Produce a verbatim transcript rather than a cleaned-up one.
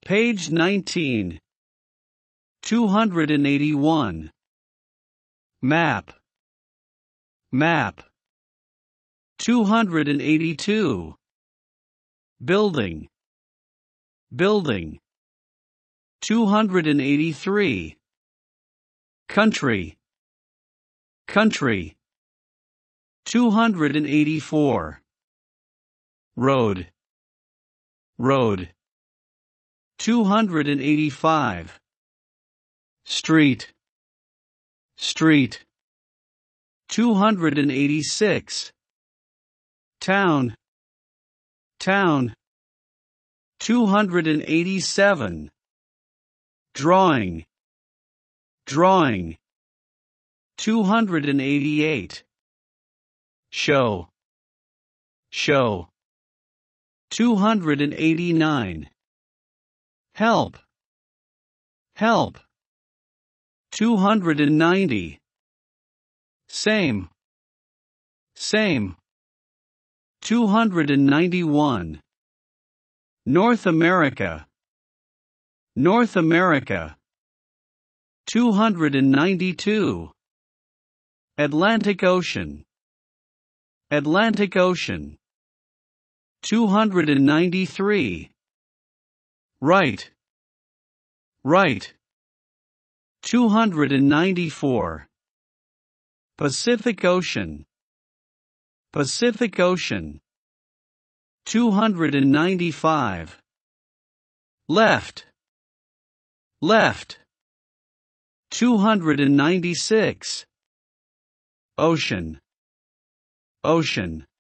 Page nineteen. two hundred eighty-one. Map. Map. two hundred eighty-two. Building. Building. two hundred eighty-three. Country. Country. two hundred eighty-four. Road. Road. two hundred eighty-five. Street. Street. two hundred eighty-six. Town. Town. two hundred eighty-seven. Drawing. Drawing. two hundred eighty-eight. Show. Show. two hundred eighty-nine. Help. Help. two hundred ninety. Same. Same. two hundred ninety-one. North America. North America. two hundred ninety-two. Atlantic Ocean. Atlantic Ocean. two hundred ninety-three. Right. Right. two hundred ninety-four. Pacific Ocean. Pacific Ocean. two hundred ninety-five. Left. Left. two hundred ninety-six. Ocean. Ocean.